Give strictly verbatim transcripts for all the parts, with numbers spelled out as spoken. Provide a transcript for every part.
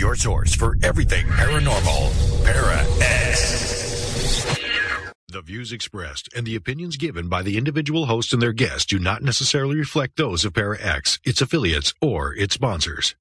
your source for everything paranormal. Para-X. The views expressed and the opinions given by the individual host and their guests do not necessarily reflect those of Para-X, its affiliates, or its sponsors.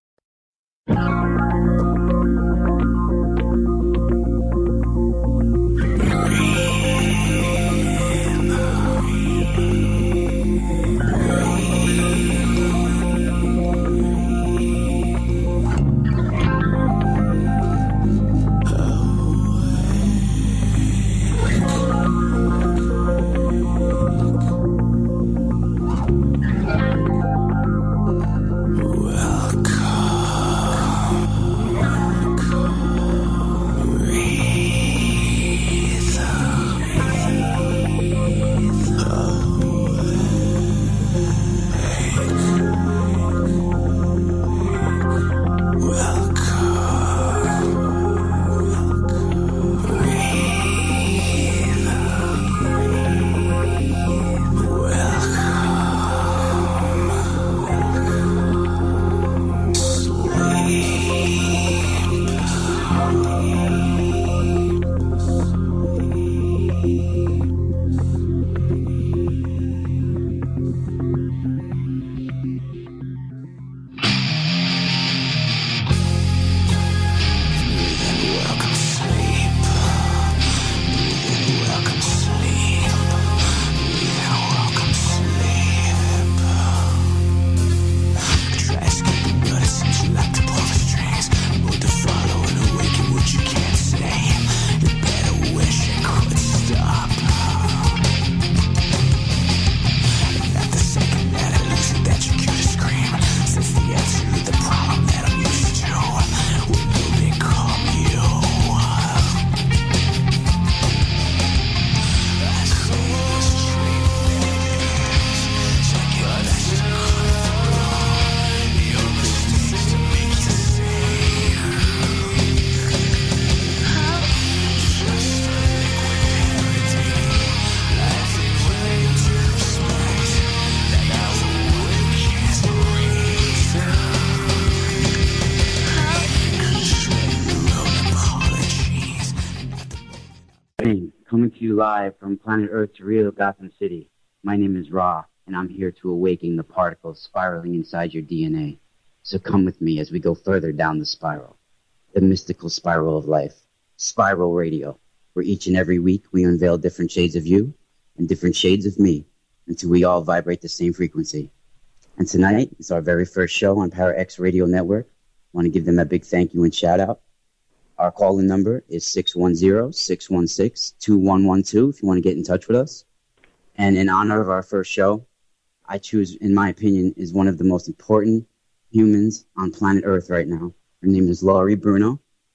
Coming to you live from planet Earth to real Gotham City. My name is Ra, and I'm here to awaken the particles spiraling inside your D N A. So come with me as we go further down the spiral, the mystical spiral of life, Spiral Radio, where each and every week we unveil different shades of you and different shades of me until we all vibrate the same frequency. And tonight is our very first show on Para-X Radio Network. I want to give them a big thank you and shout out. Our call-in number is six one zero, six one six, two one one two if you want to get in touch with us. And in honor of our first show, I choose, in my opinion, is one of the most important humans on planet Earth right now. Her name is Laurie Bruno.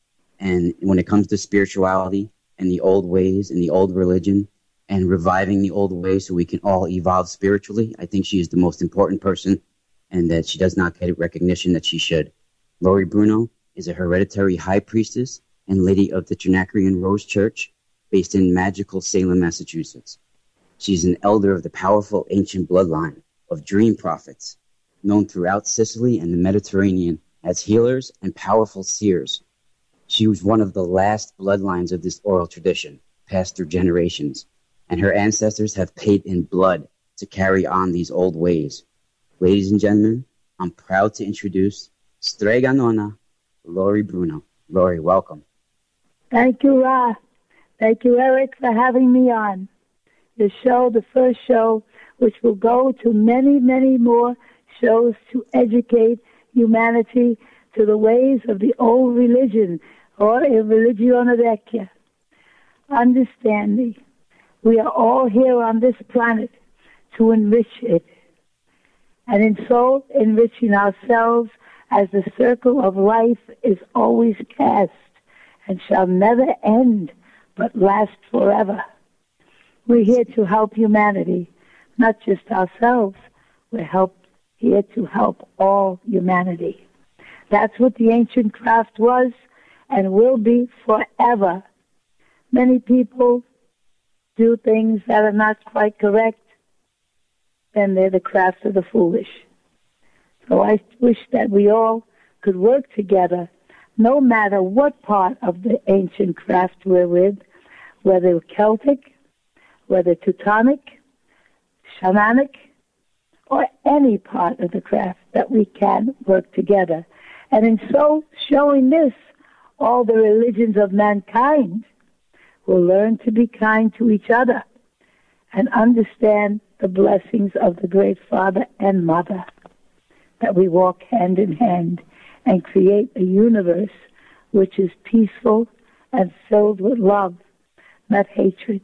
And when it comes to spirituality and the old ways and the old religion and reviving the old ways so we can all evolve spiritually, I think she is the most important person and that she does not get recognition that she should. Laurie Bruno is a hereditary high priestess and lady of the Trinacrian Rose Church based in magical Salem, Massachusetts. She's an elder of the powerful ancient bloodline of dream prophets, known throughout Sicily and the Mediterranean as healers and powerful seers. She was one of the last bloodlines of this oral tradition, passed through generations, and her ancestors have paid in blood to carry on these old ways. Ladies and gentlemen, I'm proud to introduce Strega Nonna, Laurie Bruno. Laurie, welcome. Thank you, Ra. Thank you, Eric, for having me on the show, the first show, which will go to many, many more shows to educate humanity to the ways of the old religion, or a religione vecchia. Understand me. We are all here on this planet to enrich it, and in so enriching ourselves as the circle of life is always cast and shall never end but last forever. We're here to help humanity, not just ourselves. We're help, here to help all humanity. That's what the ancient craft was and will be forever. Many people do things that are not quite correct, then they're the craft of the foolish. So I wish that we all could work together no matter what part of the ancient craft we're with, whether Celtic, whether Teutonic, Shamanic, or any part of the craft, that we can work together. And in so showing this, all the religions of mankind will learn to be kind to each other and understand the blessings of the Great Father and Mother, that we walk hand in hand and create a universe which is peaceful and filled with love, not hatred.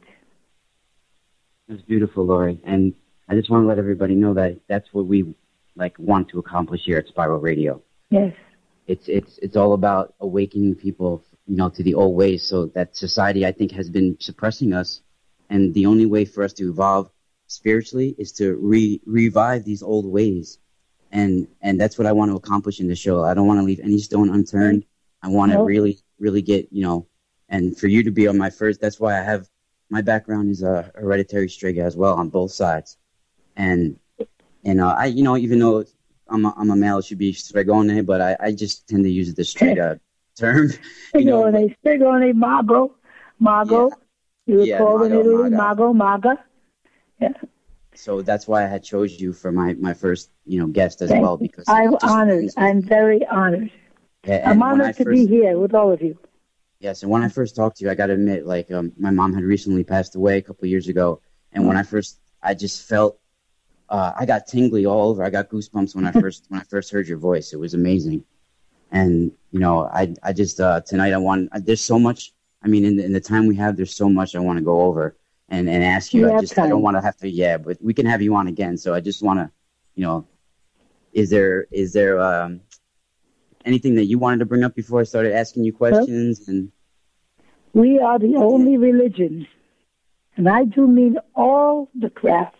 That's beautiful, Lori. And I just want to let everybody know that that's what we like want to accomplish here at Spiral Radio. Yes. It's it's it's all about awakening people, you know, to the old ways, so that society, I think, has been suppressing us, and the only way for us to evolve spiritually is to re revive these old ways, and and that's what I want to accomplish in the show. I don't want to leave any stone unturned. I want to nope. really really get, you know, and for you to be on my first. That's why I have my background is a hereditary Striga as well on both sides, and and uh, I you know even though I'm a, I'm a male, it should be Stregone, but I, I just tend to use the Striga term. You know, Stregone, Stregone, Mago, Mago. Yeah. You were yeah, called Mago, in Italy, Maga. Mago, Maga. Yeah. So that's why I had chose you for my, my first, you know, guest as Thank well. Because I'm just, honored. I'm very honored. Yeah, I'm honored to first, be here with all of you. Yes, and when I first talked to you, I got to admit, like, um, my mom had recently passed away a couple of years ago, and mm-hmm. when I first, I just felt, uh, I got tingly all over. I got goosebumps when I first when I first heard your voice. It was amazing, and you know, I I just uh, tonight I want. There's so much. I mean, in the, in the time we have, there's so much I want to go over and, and ask you. We I just time. I don't want to have to. Yeah, but we can have you on again. So I just want to, you know, is there is there um, anything that you wanted to bring up before I started asking you questions? Well, and we are the only religion, and I do mean all the craft,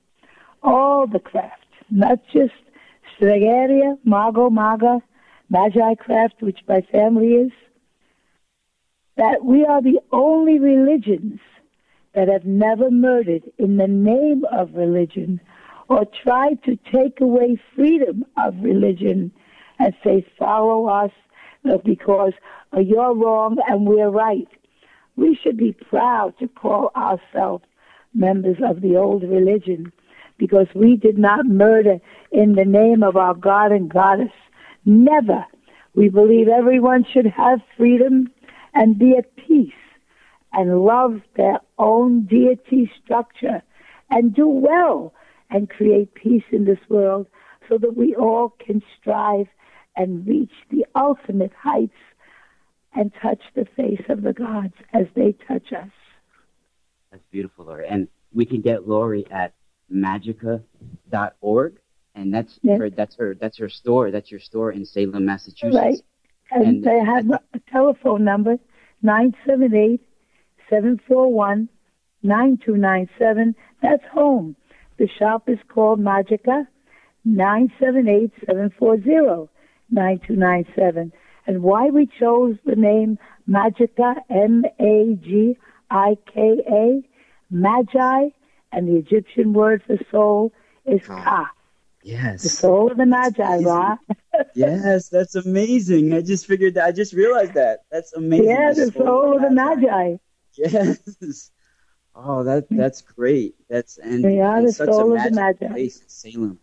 all the craft, not just Stregeria, Mago, Maga, Magi craft, which my family is. That we are the only religions that have never murdered in the name of religion or tried to take away freedom of religion and say, follow us because you're wrong and we're right. We should be proud to call ourselves members of the old religion because we did not murder in the name of our God and Goddess. Never. We believe everyone should have freedom and be at peace and love their own deity structure and do well and create peace in this world so that we all can strive and reach the ultimate heights and touch the face of the gods as they touch us. That's beautiful, Lori. And we can get Lori at magica dot org, and that's yes. her that's her that's her store. That's your store in Salem, Massachusetts. Right. And, and they have a telephone number, nine seven eight, seven four one, nine two nine seven. That's home. The shop is called Magica, nine seven eight, seven four zero, nine two nine seven. And why we chose the name Magica, M A G I K A, Magi, and the Egyptian word for soul is Ka. Yes. The soul of the Magi, Ra. Yes, that's amazing. I just figured that. I just realized that. That's amazing. Yeah, the, the soul, soul of the Magi. Magi. Yes. Oh, that that's great. That's and, they are and the such soul a of the Magi. Place in Salem.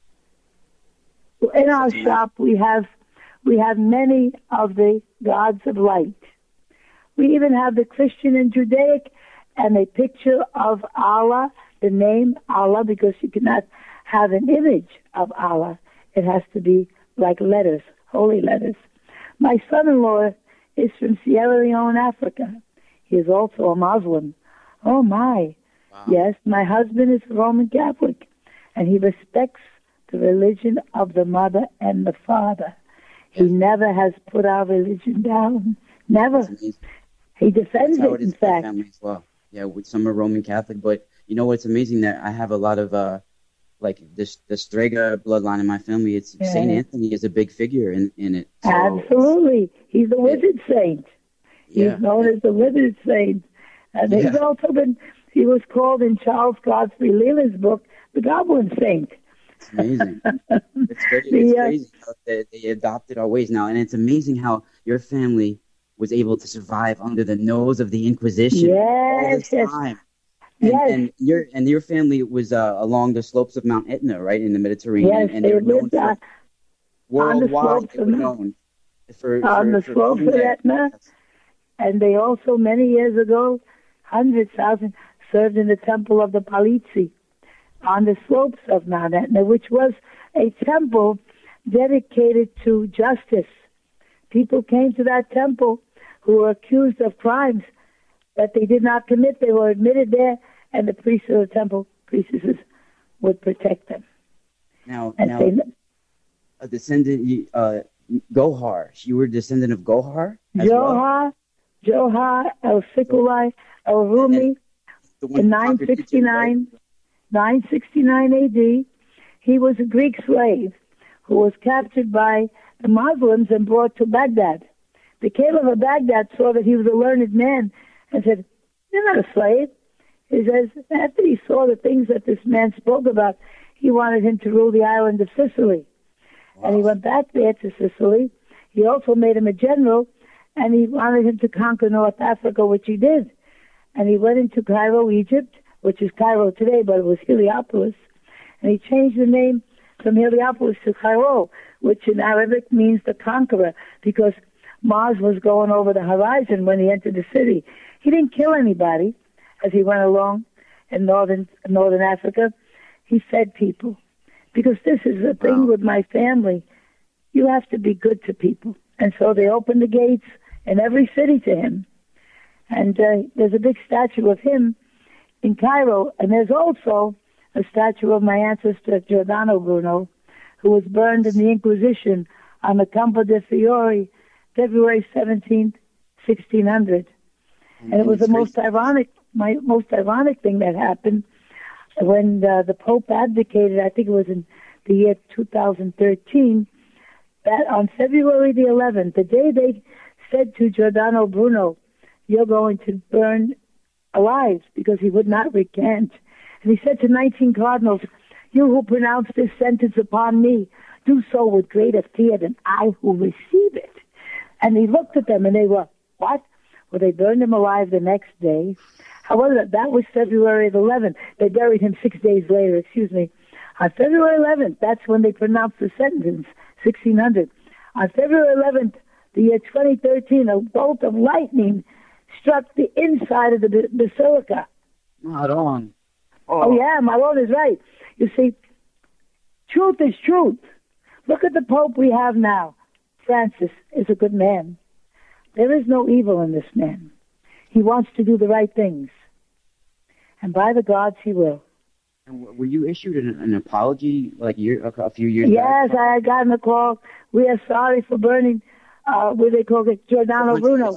In our shop, we have we have many of the gods of light. We even have the Christian and Judaic, and a picture of Allah, the name Allah, because you cannot have an image of Allah. It has to be like letters, holy letters. My son-in-law is from Sierra Leone, Africa. He is also a Muslim. Oh, my. Wow. Yes, my husband is Roman Catholic, and he respects the religion of the mother and the father. Yes. He never has put our religion down. Never. He defends That's how it, it is in fact. Family as well. Yeah, with some are Roman Catholic, but you know what's amazing? That I have a lot of, uh, like, this the Strega bloodline in my family. It's yeah. Saint Anthony is a big figure in, in it. So absolutely. He's the wizard yeah. saint. He's yeah. known as the wizard saint. And yeah. he's also been, he was called in Charles Godfrey Leland's book, the Goblin Saint. It's amazing. It's, crazy. it's The, uh, crazy how they, they adopted our ways now. And it's amazing how your family was able to survive under the nose of the Inquisition all Yes, this yes, time. And, yes, and your and your family was uh, along the slopes of Mount Etna, right, in the Mediterranean. yes. And They they were known lived uh, for, on the worldwide, slopes they of were Mount, known for, on for, the for slopes being of there. Etna, Yes. and they also many years ago, hundred thousand served in the temple of the Palizzi on the slopes of Mount Etna, which was a temple dedicated to justice. People came to that temple who were accused of crimes that they did not commit. They were admitted there, and the priests of the temple, priestesses, would protect them. Now, And now, they, a descendant, uh, Gohar. You were a descendant of Gohar as well? Johar, Johar, El Sikulai, El And, Rumi, and the one in who nine conquered Egypt, sixty-nine, right? nine sixty-nine A D, he was a Greek slave who was captured by the Muslims and brought to Baghdad. The Caliph of Baghdad saw that he was a learned man and said, "You're not a slave." He says, after he saw the things that this man spoke about, he wanted him to rule the island of Sicily. Wow. And he went back there to Sicily. He also made him a general, and he wanted him to conquer North Africa, which he did. And he went into Cairo, Egypt, which is Cairo today, but it was Heliopolis. And he changed the name from Heliopolis to Cairo, which in Arabic means the conqueror, because Mars was going over the horizon when he entered the city. He didn't kill anybody as he went along in northern northern Africa. He fed people. Because this is the thing Wow. with my family. You have to be good to people. And so they opened the gates in every city to him. And uh, there's a big statue of him in Cairo. And there's also a statue of my ancestor, Giordano Bruno, who was burned in the Inquisition on the Campo de Fiori, February seventeenth, sixteen hundred. And, and it was the most ironic, my most ironic thing that happened when uh, the Pope abdicated. I think it was in the year two thousand thirteen, that on February the eleventh, the day they said to Giordano Bruno, "You're going to burn alive," because he would not recant. And he said to nineteen cardinals, "You who pronounce this sentence upon me, do so with greater fear than I who receive it." And he looked at them and they were, "What?" Well, they burned him alive the next day. However, that was February the eleventh. They buried him six days later, excuse me. On February eleventh, that's when they pronounced the sentence, sixteen hundred. On February eleventh, the year twenty thirteen, a bolt of lightning struck the inside of the basilica. Maron. Oh, oh yeah, Maron is right. You see, truth is truth. Look at the Pope we have now. Francis is a good man. There is no evil in this man. He wants to do the right things. And by the gods, he will. And were you issued an, an apology like year, a few years yes, back? Yes, I had gotten a call. We are sorry for burning, uh, what they call it, Giordano Bruno.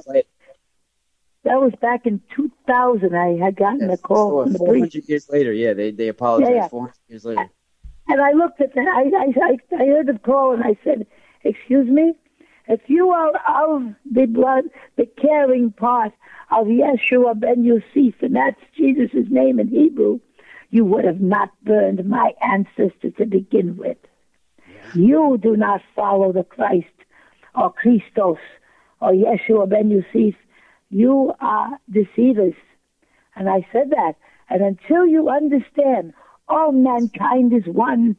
That was back in two thousand. I had gotten yes, a call so from the four hundred priest. Years later, yeah, they they apologized yeah, yeah. four hundred years later. And I looked at that. I, I, I heard the call and I said, "Excuse me? If you are of the blood, the caring part of Yeshua ben Yosef, and that's Jesus' name in Hebrew, you would have not burned my ancestor to begin with. Yeah. You do not follow the Christ or Christos or Yeshua ben Yosef. You are deceivers." And I said that. And until you understand all mankind is one,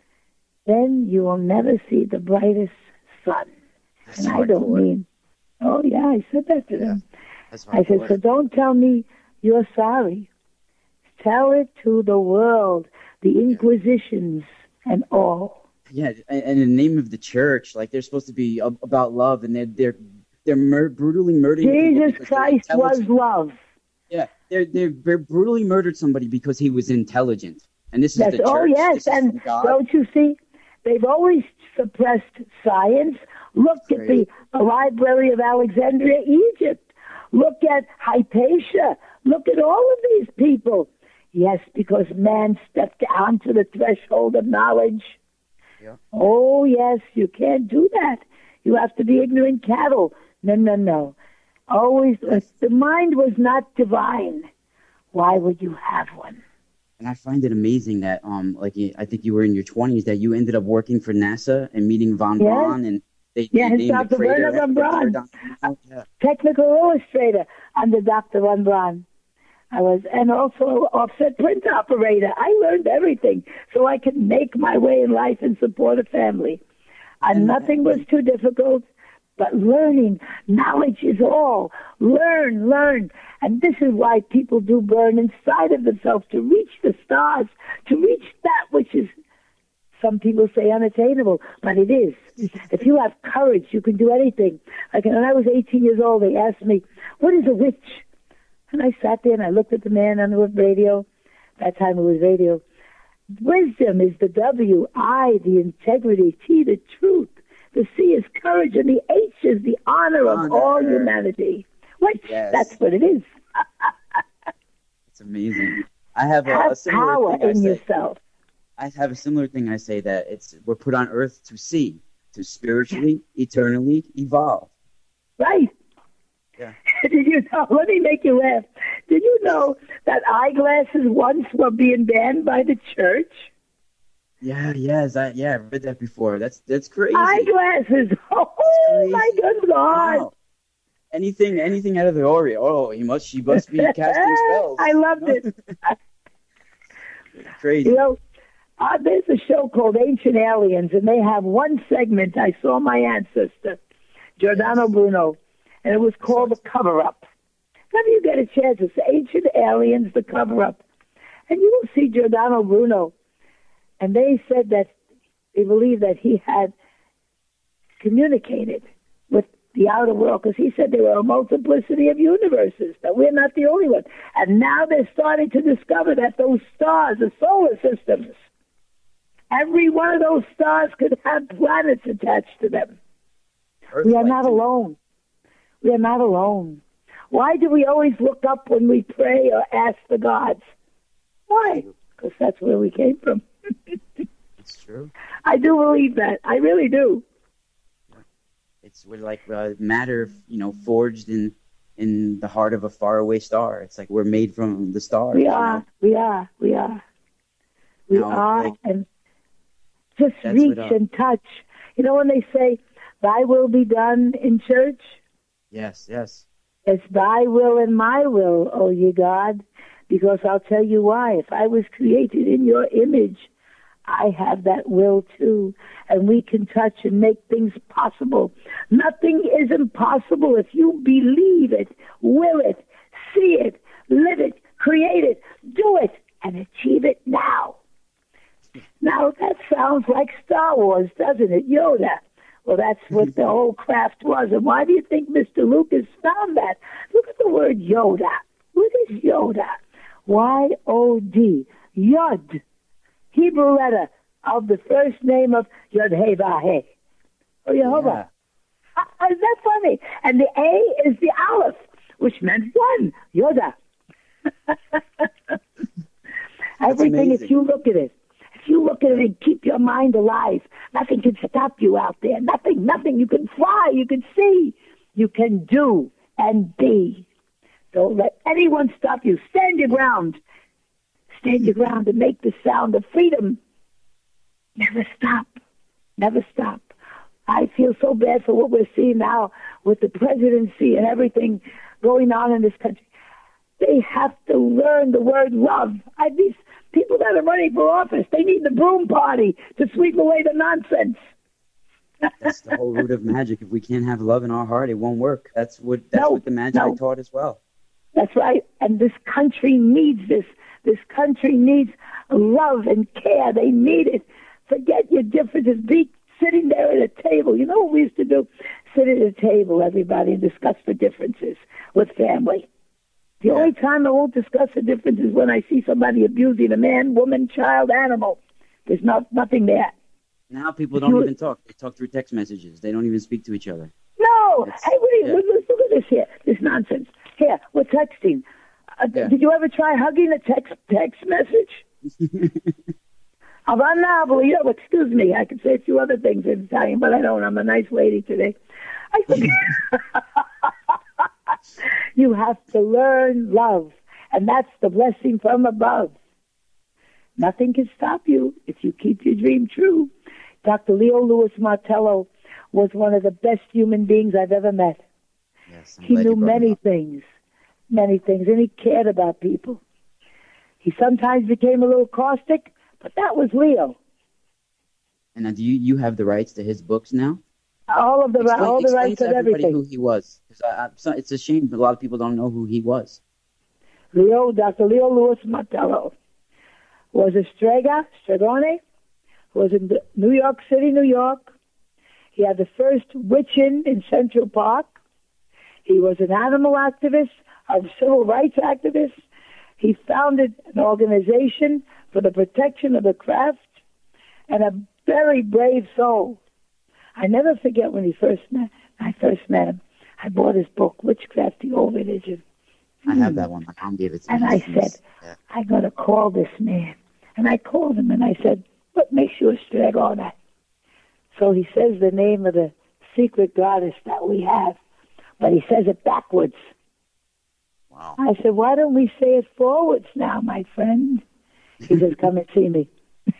then you will never see the brightest sun. That's and I don't mean, oh yeah, I said that to yeah, them. I said, so don't tell me you're sorry. Tell it to the world, the Inquisitions yeah. and all. Yeah, and in the name of the church, like they're supposed to be about love, and they're they're they're mur- brutally murdering. Jesus Christ was love. Yeah, they're they're they're brutally murdered somebody because he was intelligent, and this is That's, the church. Oh yes, this and don't you see? They've always suppressed science. Look at the Library of Alexandria, Egypt. Look at Hypatia. Look at all of these people. Yes, because man stepped onto the threshold of knowledge. Yeah. Oh, yes, you can't do that. You have to be ignorant cattle. No, no, no. Always, uh, the mind was not divine. Why would you have one? And I find it amazing that, um, like, I think you were in your twenties, that you ended up working for NASA and meeting von Yes. Braun, and they, Yes, they named Doctor the crater Werner von Braun, Giordano Bruno. Yeah. technical illustrator under Doctor von Braun. I was, and also offset print operator. I learned everything so I could make my way in life and support a family. And, and nothing was too difficult, but learning, knowledge is all. Learn, learn. And this is why people do burn inside of themselves to reach the stars, to reach that which is, some people say, unattainable, but it is. If you have courage, you can do anything. Like when I was eighteen years old, they asked me, what is a witch? And I sat there and I looked at the man on the radio. That time it was radio. Wisdom is the W, I, the integrity, T, the truth. The C is courage, and the H is the honor, honor. of all humanity. Which, yes. That's what it is. It's amazing. I have a, have a similar power thing in I say. yourself. I have a similar thing I say, that it's we're put on earth to see, to spiritually, eternally evolve. Right. Yeah. Did you know, let me make you laugh. Did you know that eyeglasses once were being banned by the church? Yeah, yes, I, yeah, I've read that before. That's that's crazy. Eyeglasses. Oh, crazy. my good God. Wow. Anything anything out of the Orient. Oh, he must she must be casting spells. I loved you know? it. Crazy. You know, uh, there's a show called Ancient Aliens, and they have one segment, I Saw My Ancestor, Giordano yes. Bruno, and it was called The Cover-Up. Whenever you get a chance, it's Ancient Aliens, The Cover-Up. And you will see Giordano Bruno. And they said that they believe that he had communicated with the outer world, because he said there were a multiplicity of universes, that we're not the only one. And now they're starting to discover that those stars, the solar systems, every one of those stars could have planets attached to them. Earth we are not too. alone. We are not alone. Why do we always look up when we pray or ask the gods? Why? Because that's where we came from. It's true. I do believe that. I really do. It's we're like uh, matter, you know, forged in in the heart of a faraway star. It's like we're made from the stars. We are. Know? We are. We are. We now, are. Like, and just reach what, uh, and touch. You know when they say, "Thy will be done" in church? Yes. Yes. It's Thy will and my will, O ye God. Because I'll tell you why. If I was created in your image, I have that will too. And we can touch and make things possible. Nothing is impossible if you believe it, will it, see it, live it, create it, do it, and achieve it now. Now, that sounds like Star Wars, doesn't it, Yoda? Well, that's what the whole craft was. And why do you think Mister Lucas found that? Look at the word Yoda. What is Yoda? Y O D, Yod, Hebrew letter of the first name of Yod-Heh-Vah-Heh, or Yehovah. Yeah. Isn't that funny? And the A is the Aleph, which meant one, Yoda. Everything, if you look at it, if you look at it and keep your mind alive, nothing can stop you out there. Nothing, nothing. You can fly, you can see, you can do and be. Don't let anyone stop you. Stand your ground. Stand your ground and make the sound of freedom. Never stop. Never stop. I feel so bad for what we're seeing now with the presidency and everything going on in this country. They have to learn the word love. I, these people that are running for office, they need the broom party to sweep away the nonsense. That's the whole root of magic. If we can't have love in our heart, it won't work. That's what that's no, what the Magi no. taught as well. That's right. And this country needs this. This country needs love and care. They need it. Forget your differences. Be sitting there at a table. You know what we used to do? Sit at a table, everybody, and discuss the differences with family. The yeah. only time I won't discuss the differences is when I see somebody abusing a man, woman, child, animal. There's not nothing there. Now people don't you, even talk. They talk through text messages. They don't even speak to each other. No. It's, hey, wait, yeah. look, look at this here. This nonsense. Here, we're texting. Uh, yeah. Did you ever try hugging a text text message? Avanabile, excuse me. I could say a few other things in Italian, but I don't. I'm a nice lady today. I think you have to learn love, and that's the blessing from above. Nothing can stop you if you keep your dream true. Doctor Leo Lewis Martello was one of the best human beings I've ever met. Yes, he knew many things, many things, and he cared about people. He sometimes became a little caustic, but that was Leo. And now, do you, you have the rights to his books now? All of the explain, all the rights to of everything. Who he was? Because it's a shame that a lot of people don't know who he was. Leo, Doctor Leo Lewis Martello was a Strega, Stregone, who was in New York City, New York. He had the first witch inn in Central Park. He was an animal activist, a civil rights activist. He founded an organization for the protection of the craft, and a very brave soul. I never forget when he first met. I first met him. I bought his book, Witchcraft: The Old Religion. I have that one. My mom gave it to and me. And I said, yeah. I got to call this man. And I called him and I said, what makes you a Stregone? So he says the name of the secret goddess that we have, but he says it backwards. Wow. I said, why don't we say it forwards now, my friend? He says, come and see me.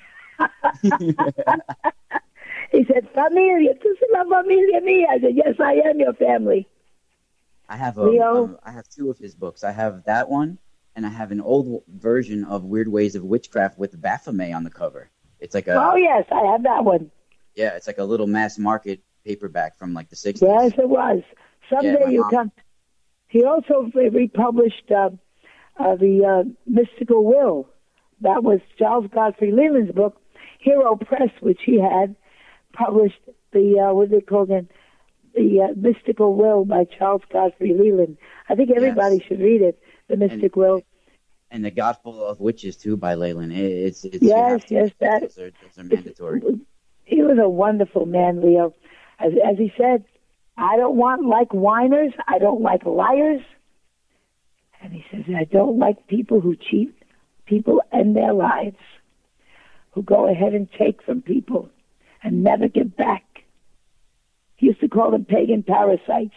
He said, familia, tu sei la familia mia. I said, yes, I am your family. I have a, um, I have two of his books. I have that one, and I have an old version of Weird Ways of Witchcraft with Baphomet on the cover. It's like a. Oh yes, I have that one. Yeah, it's like a little mass market paperback from like the sixties. Yes, it was. Someday yeah, you mom... come. He also republished uh, uh, the uh, Mystical Will. That was Charles Godfrey Leland's book. Hero Press, which he had, published the uh, what do they call it? The uh, Mystical Will by Charles Godfrey Leland. I think everybody yes. should read it. The Mystic and, Will. And the Gospel of Witches too by Leland. It's, it's yes, yes, that those are, those are mandatory. He was a wonderful man, Leo. As, as he said, I don't want like whiners. I don't like liars. And he says, I don't like people who cheat people and their lives, who go ahead and take from people and never give back. He used to call them pagan parasites.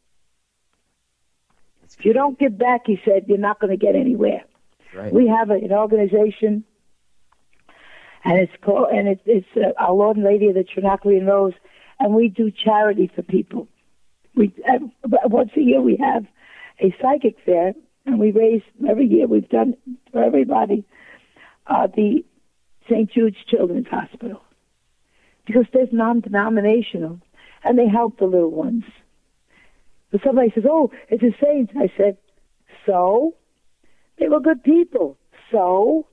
If you don't give back, he said, you're not going to get anywhere. Right. We have a, an organization, and it's called, and it, it's uh, Our Lord and Lady of the Trinaclean Rose, and we do charity for people. We uh, once a year we have a psychic fair, and we raise every year. We've done for everybody uh, the Saint Jude's Children's Hospital, because there's non-denominational, and they help the little ones. But somebody says, oh, it's a saint. I said, so? They were good people. So?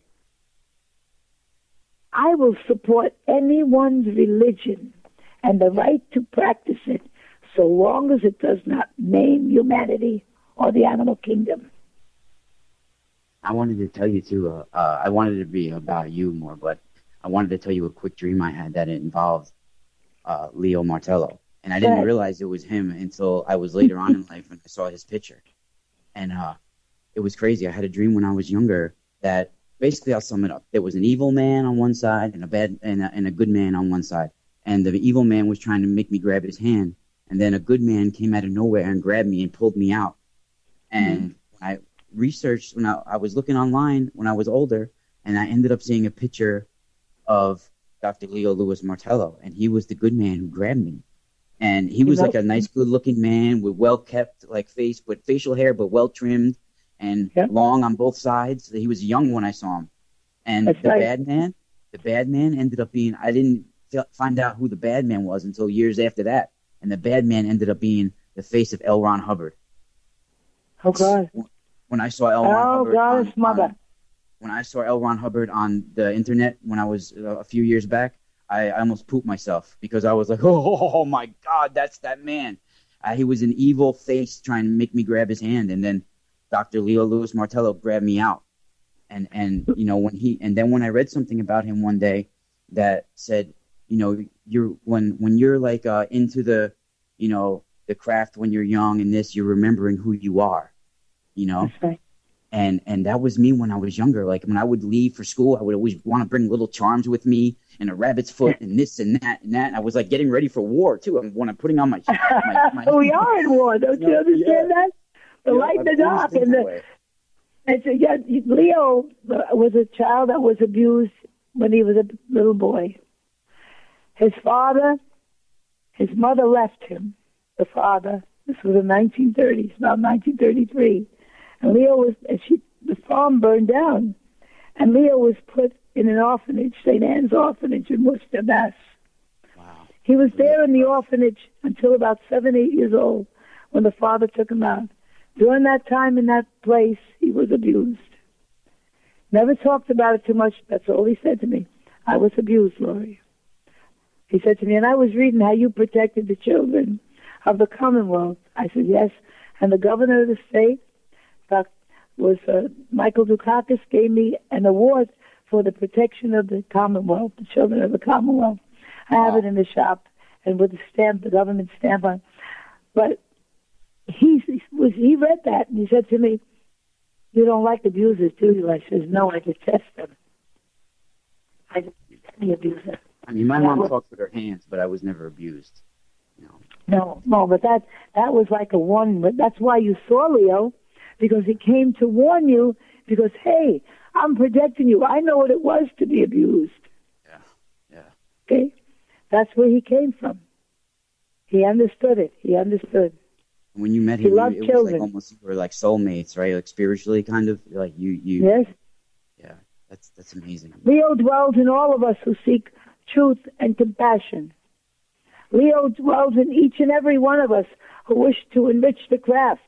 I will support anyone's religion and the right to practice it, so long as it does not maim humanity or the animal kingdom. I wanted to tell you, too, uh, uh, I wanted it to be about you more, but I wanted to tell you a quick dream I had that it involved uh, Leo Martello. And I didn't realize it was him until I was later on in life and I saw his picture. And uh, it was crazy. I had a dream when I was younger that basically I'll sum it up. There was an evil man on one side and a bad and a, and a good man on one side. And the evil man was trying to make me grab his hand. And then a good man came out of nowhere and grabbed me and pulled me out. And mm-hmm. I researched when I, I was looking online when I was older, and I ended up seeing a picture of Doctor Leo Lewis Martello. And he was the good man who grabbed me. And he was like a nice, good-looking man with well-kept, like, face, with facial hair, but well-trimmed and yep. long on both sides. He was young when I saw him. And That's the right. bad man, the bad man ended up being, I didn't find out who the bad man was until years after that. And the bad man ended up being the face of L. Ron Hubbard. Oh, God. When I saw L. Ron oh, Hubbard. God, on, mother. On, when I saw L. Ron Hubbard on the internet when I was uh, a few years back, I almost pooped myself because I was like, oh, oh my God, that's that man. Uh, he was an evil face trying to make me grab his hand. And then Doctor Leo Lewis Martello grabbed me out. And, and, you know, when he, and then when I read something about him one day that said, you know, you're, when, when you're like, uh, into the, you know, the craft when you're young and this, you're remembering who you are, you know? That's right. And and that was me when I was younger. Like when I would leave for school, I would always want to bring little charms with me and a rabbit's foot and this and that and that. I was like getting ready for war too. And when I'm putting on my, my, my we are in war, don't you, know, you understand yeah. that? The yeah, light and the dark, and the And so, yeah, Leo was a child that was abused when he was a little boy. His father, his mother left him, the father. This was in nineteen thirties, about nineteen thirty-three. And Leo was, and she, the farm burned down. And Leo was put in an orphanage, Saint Anne's Orphanage in Worcester, Mass. Wow. He was there in the orphanage until about seven, eight years old when the father took him out. During that time in that place, he was abused. Never talked about it too much. That's all he said to me. I was abused, Laurie. He said to me, and I was reading how you protected the children of the Commonwealth. I said, yes. And the governor of the state, Doctor was uh, Michael Dukakis, gave me an award for the protection of the Commonwealth, the children of the Commonwealth. I have Wow. it in the shop and with the stamp, the government stamp on. But he was he read that and he said to me, "You don't like abusers, do you?" I says, "No, I detest them. I detest the abuser." I mean, my mom talked with her hands, but I was never abused. You know. No, no, but that that was like a warning. But that's why you saw Leo, because he came to warn you. Because hey, I'm protecting you. I know what it was to be abused. Yeah, yeah. Okay, that's where he came from. He understood it. He understood. When you met He him, you, loved it was children. like almost you were like soulmates, right? Like spiritually, kind of like you, you. Yes. Yeah, that's that's amazing. Leo dwells in all of us who seek truth and compassion. Leo dwells in each and every one of us who wish to enrich the craft.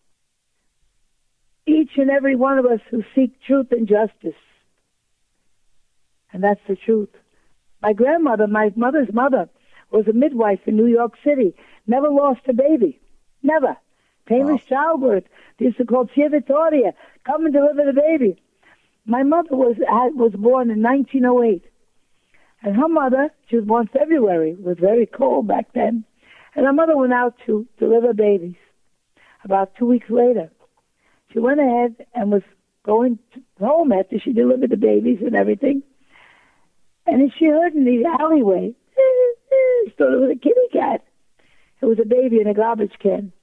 Each and every one of us who seek truth and justice. And that's the truth. My grandmother, my mother's mother, was a midwife in New York City. Never lost a baby. Never. Painless Wow. childbirth. They used to call Tia Vittoria. Come and deliver the baby. My mother was had, was born in nineteen oh eight. And her mother, she was born February. It was very cold back then. And her mother went out to deliver babies. About two weeks later, she went ahead and was going to home after she delivered the babies and everything. And she heard in the alleyway, she thought it was a kitty cat. It was a baby in a garbage can.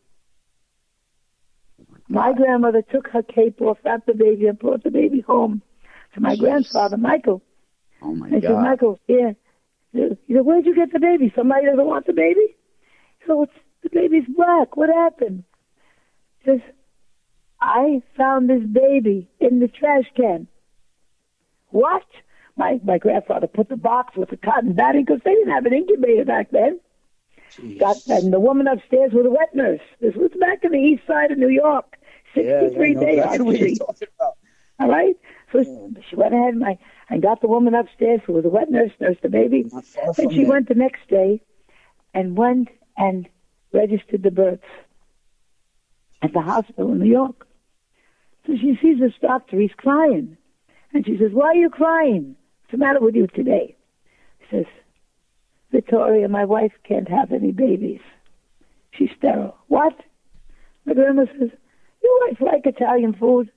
My grandmother took her cape off, wrapped the baby, and brought the baby home to my Jeez. grandfather, Michael. Oh my And she said, God. Michael, yeah. He said, where'd you get the baby? Somebody doesn't want the baby? So it's, the baby's black. What happened? He says, I found this baby in the trash can. What? My my grandfather put the box with the cotton batting because they didn't have an incubator back then. Jeez. Got and the woman upstairs was a wet nurse. This was back in the east side of New York, Yeah, sixty-three yeah, no, Bayard that's what you're Street. talking about. All right. So she went ahead and, I, and got the woman upstairs who was a wet nurse, nursed the baby. Not far And from she there. went the next day and went and registered the births at the hospital in New York. So she sees this doctor. He's crying. And she says, why are you crying? What's the matter with you today? He says, Victoria, my wife can't have any babies. She's sterile. What? My grandma says, your wife like Italian food?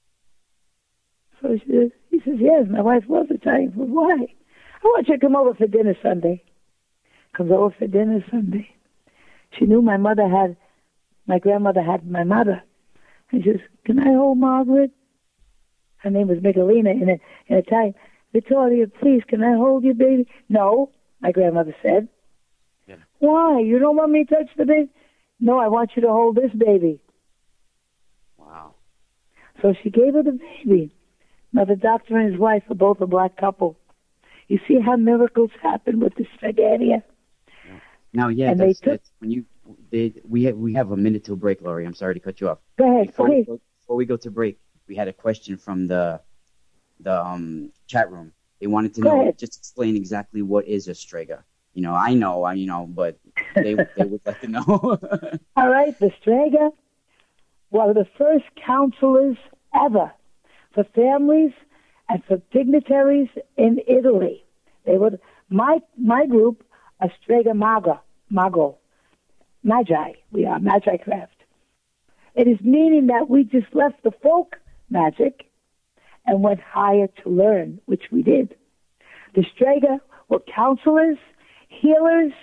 So she says, he says, yes, my wife loves Italian food. Why? I want you to come over for dinner Sunday. Comes over for dinner Sunday. She knew my mother had, my grandmother had my mother. And she says, can I hold Margaret? Her name was Michelina in, in Italian. Victoria, please, can I hold your baby? No, my grandmother said. Yeah. Why? You don't want me to touch the baby? No, I want you to hold this baby. Wow. So she gave her the baby. Now, the doctor and his wife are both a black couple. You see how miracles happen with this Stragadia? Now, yeah, And that's, they took- that's when you they, we have we have a minute till break, Laurie. I'm sorry to cut you off. Go ahead, Before we please. go, before we go to break, we had a question from the the um chat room. They wanted to Go know, ahead. just explain exactly what is a strega. You know, I know, I you know, but they they would like to know. All right, the Strega were the first counselors ever for families and for dignitaries in Italy. They were my my group, a Strega Maga, Mago, Magi. We are Magi craft. It is meaning that we just left the folk magic and went higher to learn, which we did. The Strega were counselors, healers,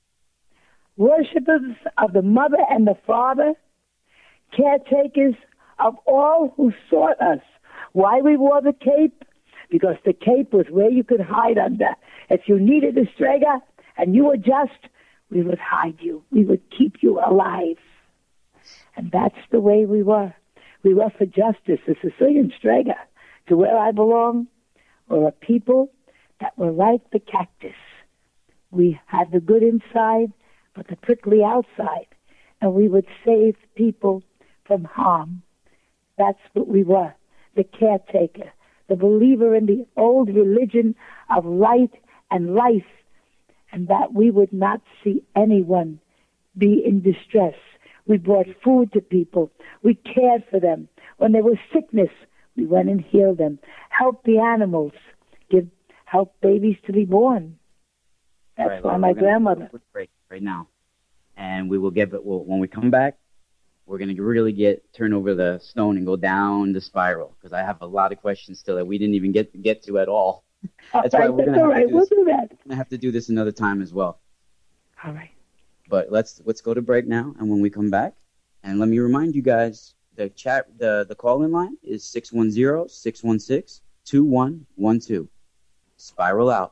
worshippers of the mother and the father, caretakers of all who sought us. Why we wore the cape? Because the cape was where you could hide under. If you needed a Strega and you were just, we would hide you. We would keep you alive. And that's the way we were. We were for justice. The Sicilian Strega, to where I belong, were a people that were like the cactus. We had the good inside, but the prickly outside. And we would save people from harm. That's what we were, the caretaker, the believer in the old religion of light and life, and that we would not see anyone be in distress. We brought food to people. We cared for them. When there was sickness, we went and healed them, helped the animals, give help babies to be born. That's right, why well, my we're grandmother. Take a quick break right now, and we will get. We'll, when we come back, we're gonna really get turn over the stone and go down the spiral, because I have a lot of questions still that we didn't even get get to at all. That's all why right, we're that's gonna all have right. to do We'll this. do that. We're gonna have to do this another time as well. All right. But let's let's go to break now, and when we come back, and let me remind you guys, the chat the the call in line is six one zero, six one six, two one one two. Spiral out.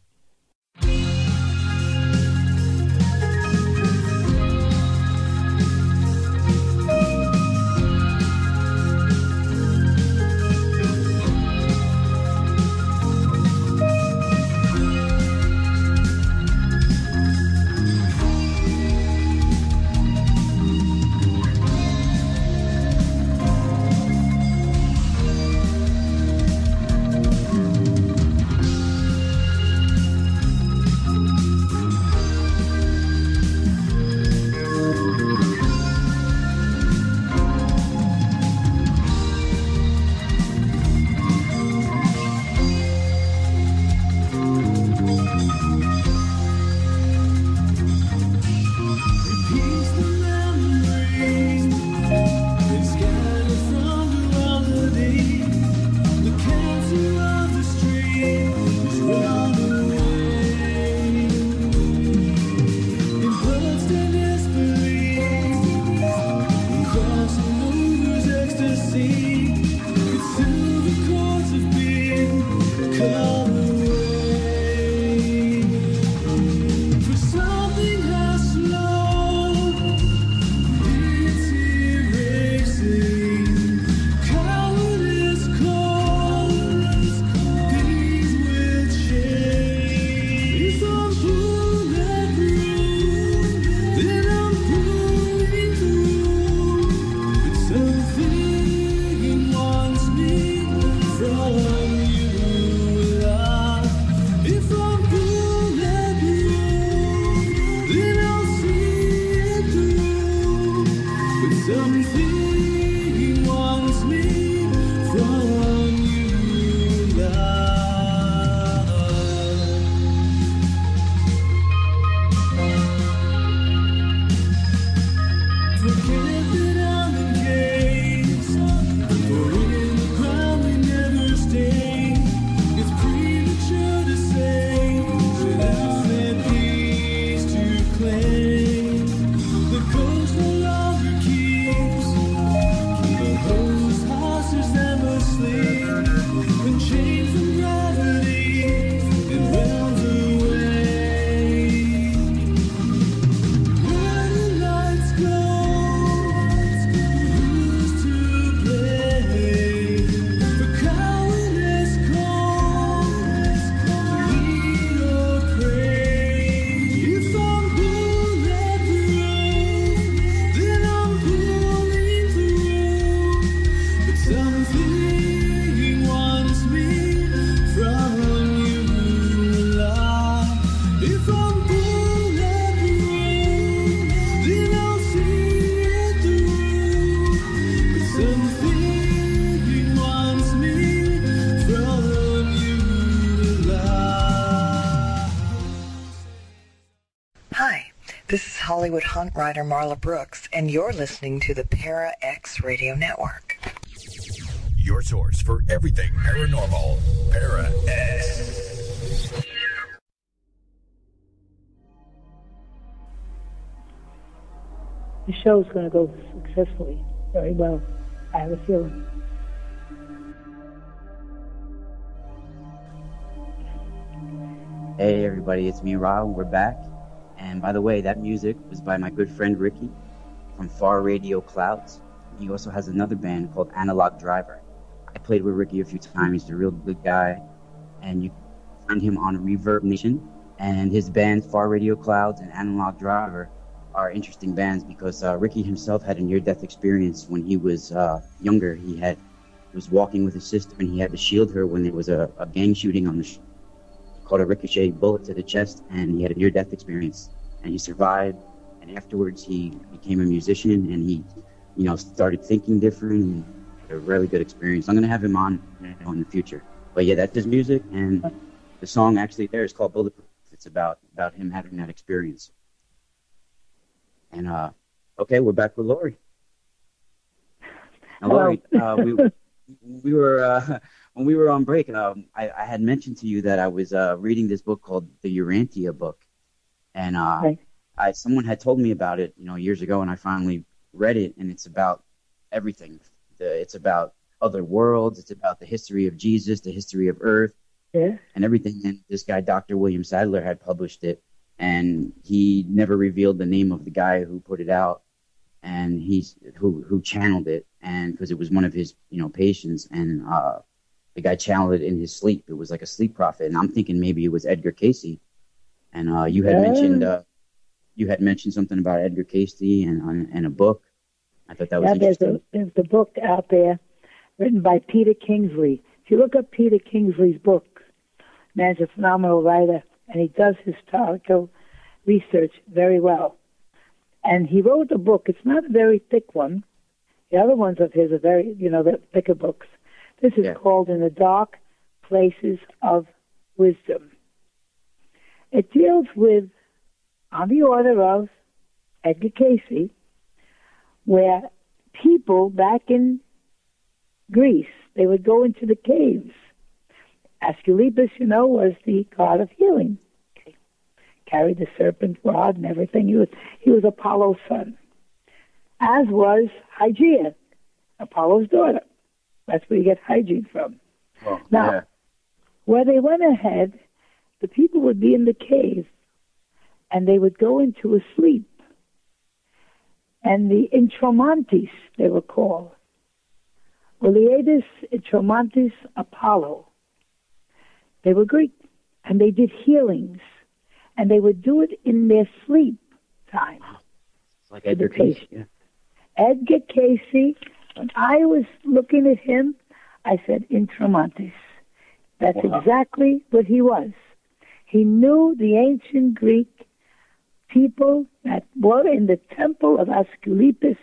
This is Hollywood Hunt Rider Marla Brooks, and you're listening to the Para X Radio Network. Your source for everything paranormal. Para X. The show's going to go successfully, very well. I have a feeling. Hey everybody, it's me, Ra. We're back. And by the way, that music was by my good friend Ricky from Far Radio Clouds. He also has another band called Analog Driver. I played with Ricky a few times. He's a real good guy. And you can find him on Reverb Nation. And his bands, Far Radio Clouds and Analog Driver, are interesting bands because uh, Ricky himself had a near-death experience when he was uh, younger. He had he was walking with his sister, and he had to shield her when there was a, a gang shooting on the sh- called a ricochet bullet to the chest, and he had a near-death experience, and he survived. And afterwards, he became a musician, and he, you know, started thinking different. And a really good experience. I'm gonna have him on, you know, in the future. But yeah, that's his music, and the song actually there is called Bulletproof. It's about about him having that experience. And uh, okay, we're back with Lori. Now, Lori, uh, we we were uh, when we were on break. Um, I, I had mentioned to you that I was uh, reading this book called the Urantia book, and uh, Right. I someone had told me about it, you know, years ago, and I finally read it, and it's about everything. The, it's about other worlds. It's about the history of Jesus, the history of Earth, Yeah. and everything. And this guy, Doctor William Sadler, had published it, and he never revealed the name of the guy who put it out, and he's who who channeled it, and because it was one of his, you know, patients, and uh, the guy channeled it in his sleep. It was like a sleep prophet, and I'm thinking maybe it was Edgar Cayce. And uh, you had Yeah. mentioned uh, you had mentioned something about Edgar Cayce and and a book. I thought that was Yeah, there's interesting. a, there's the book out there written by Peter Kingsley. If you look up Peter Kingsley's book, man's a phenomenal writer, and he does historical research very well. And he wrote a book. It's not a very thick one. The other ones of his are very, you know, they're thicker books. This is Yeah. called In the Dark Places of Wisdom. It deals with, on the order of Edgar Cayce, where people back in Greece, they would go into the caves. Asclepius, you know, was the god of healing. Carried the serpent rod and everything. He was, he was Apollo's son. As was Hygeia, Apollo's daughter. That's where you get hygiene from. Well, Now, yeah. where they went ahead, the people would be in the cave, and they would go into a sleep. And the Intromantis, they were called. Oleadus Intromantis Apollo. They were Greek, and they did healings, and they would do it in their sleep time. It's like Edgar Cayce. Yeah. Edgar Cayce, when I was looking at him, I said Intromantis. That's Wow. exactly what he was. He knew the ancient Greek people that were in the temple of Asclepius,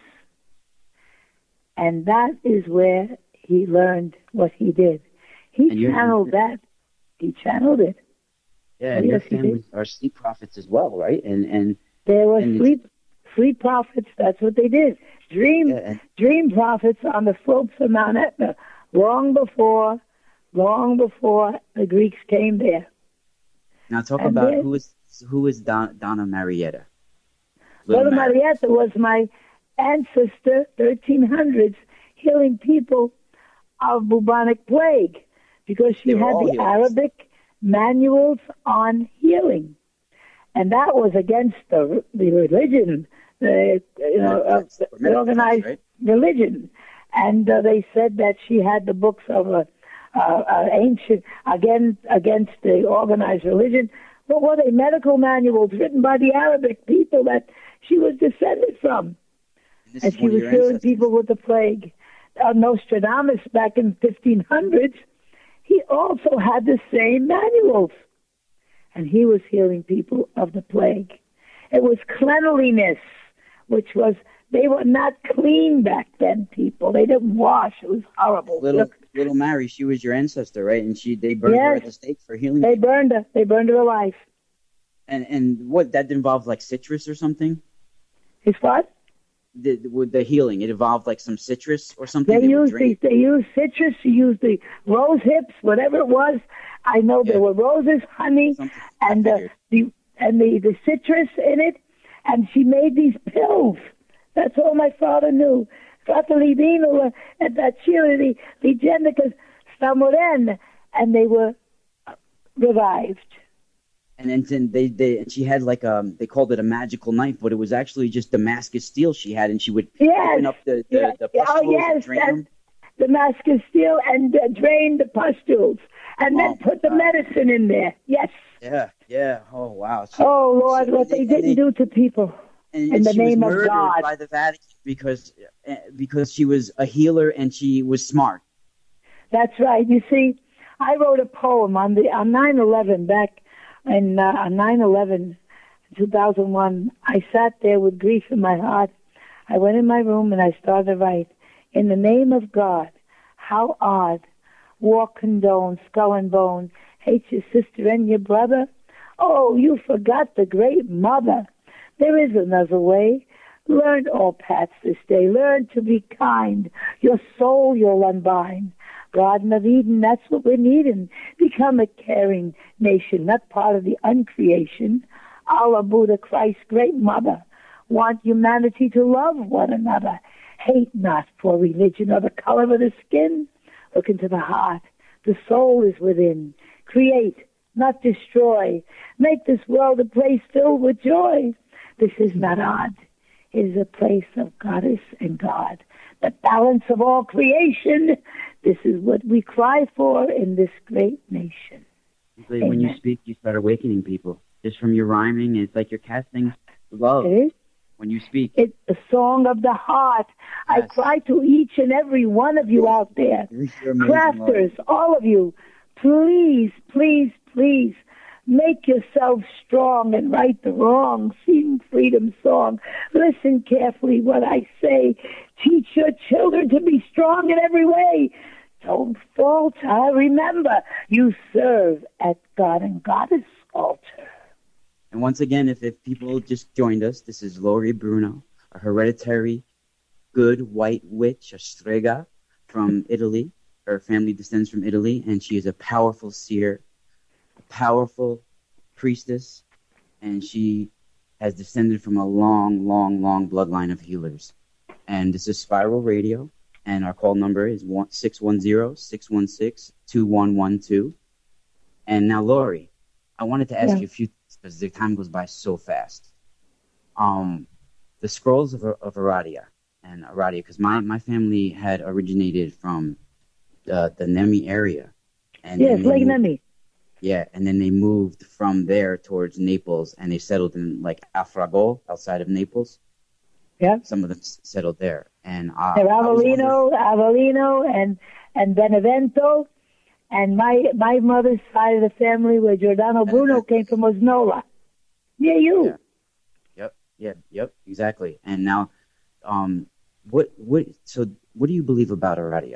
and that is where he learned what he did. He And you- channeled that. He channeled it. Yeah, and your Yes, he family did. are sleep prophets as well, right? And and There were And it's- sleep sleep prophets. That's what they did. Dream yeah, and dream prophets on the slopes of Mount Etna, long before, long before the Greeks came there. now talk And about then- who is who is Don, Donna Marietta. Mother Little Mary. Marietta was my ancestor, thirteen hundreds, healing people of bubonic plague, because she They were had all the healers. Arabic manuals on healing, and that was against the the religion, the you know uh, Medicine, the medicine, organized right? religion, and uh, they said that she had the books of a uh, uh, ancient again against the organized religion. What were they? Medical manuals written by the Arabic people that she was descended from. And this And is she one of was your healing ancestors. people with the plague. Uh, Nostradamus, back in fifteen hundreds, he also had the same manuals. And he was healing people of the plague. It was cleanliness, which was, they were not clean back then, people. They didn't wash. It was horrible. Little Look, little Mary, she was your ancestor, right? And she they burned her Yes. at the stake for healing. they people. burned her. They burned her alive. And and what that involved like citrus or something? His what? The, with the healing, it involved like some citrus or something. They would used drink? the, they used citrus, they used the rose hips, whatever it was. I know Yeah. there were roses, honey, Something. I and uh, figured. the and the, the citrus in it, and she made these pills. That's all my father knew. fratelli d'Ino at that Chile, the Legendicas Stamoren, and they were revived. And then they, they, and she had like um, they called it a magical knife, but it was actually just Damascus steel she had, and she would yes. open up the the, yeah. the pustules oh, yes, and drain them. Damascus steel and uh, drain the pustules, and oh, then put the God. medicine in there. Yes. Yeah, yeah. Oh, wow. So, oh, Lord, so what they, they didn't they, do to people and, in and the she name was of murdered God. by the Vatican because uh, because she was a healer and she was smart. That's right. You see, I wrote a poem on the on nine eleven back in uh, on nine eleven, two thousand one. I sat there with grief in my heart. I went in my room and I started to write, in the name of God, how odd, war condone, skull and bone, hate your sister and your brother. Oh, you forgot the great mother. There is another way. Learn all paths this day. Learn to be kind. Your soul you'll unbind. Garden of Eden, that's what we're needing. Become a caring nation, not part of the uncreation. Allah, Buddha, Christ, great mother, want humanity to love one another. Hate not for religion or the color of the skin. Look into the heart. The soul is within. Create, not destroy. Make this world a place filled with joy. This is not odd. It is a place of goddess and God. The balance of all creation. This is what we cry for in this great nation. When Amen. You speak, you start awakening people. Just from your rhyming, it's like you're casting love. It is. When you speak. It's a song of the heart. Yes. I cry to each and every one of you out there. Crafters, love. All of you, please, please, please, make yourself strong and right the wrong. Sing freedom song. Listen carefully what I say. Teach your children to be strong in every way. Don't falter. Remember, you serve at God and Goddess altar. And once again, if, if people just joined us, this is Lori Bruno, a hereditary good white witch, a strega from Italy. Her family descends from Italy, and she is a powerful seer, a powerful priestess, and she has descended from a long, long, long bloodline of healers. And this is Spiral Radio, and our call number is six one zero, six one six, two one one two. And now, Lori, I wanted to ask yeah. you a few things because the time goes by so fast. Um, the scrolls of, of Aradia, and Aradia, because my, my family had originated from the, the Nemi area. And yes, Lake Nemi. Yeah, and then they moved from there towards Naples, and they settled in, like, Afrago, outside of Naples. Yeah. Some of them s- settled there. And uh, Avellino, Avellino, and, and Benevento. And my my mother's side of the family, where Giordano Bruno came from, was Nola. Near you. Yeah. Yep, yep, yep, exactly. And now, um, what, what, so what do you believe about Aradia?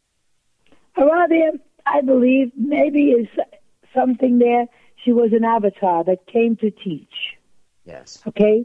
Aradia, I believe, maybe is something there. She was an avatar that came to teach. Yes. Okay?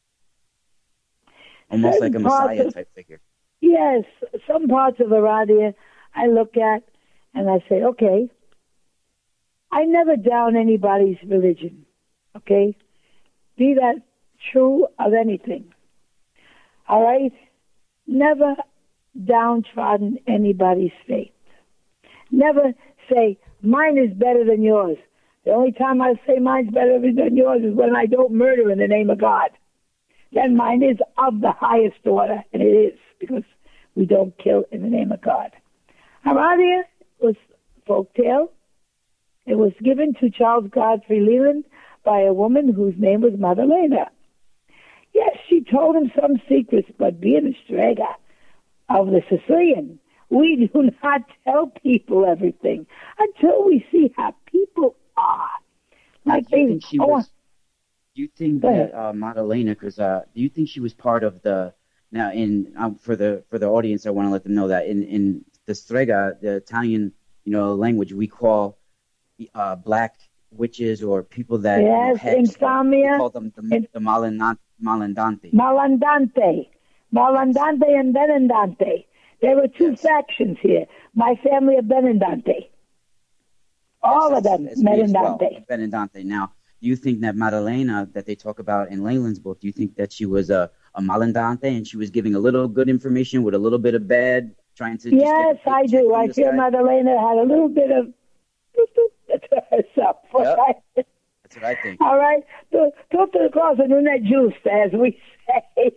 Almost Certain like a Messiah of, type figure. Yes. Some parts of Aradia I look at and I say, okay, I never down anybody's religion. Okay? Be that true of anything. All right? Never downtrodden anybody's faith. Never say, mine is better than yours. The only time I say mine's better than yours is when I don't murder in the name of God. Then mine is of the highest order, and it is, because we don't kill in the name of God. Aradia was folktale. It was given to Charles Godfrey Leland by a woman whose name was Madalena. Yes, she told him some secrets, but being a strega of the Sicilian, we do not tell people everything until we see how people are. Like do you they, think she oh, was? Do you think that uh, Madalena? Because uh, do you think she was part of the? Now, in um, for the for the audience, I want to let them know that in, in the strega, the Italian you know language, we call uh, black witches or people that yes, you know, hex, insomnia. We call them the, the malandante. Malandante. Malandante, Malandante, and Benendante. There were two yes. factions here. My family of Benendante. All yes, of them, it's, it's Benendante. Benendante. Benendante. Now, do you think that Madalena that they talk about in Leyland's book, do you think that she was a, a malandante, and she was giving a little good information with a little bit of bad, trying to. Yes, just get I do. I feel Madalena had a little bit of to herself. Yep. Right? That's what I think. All right, go to the cross and in that juice, as we say.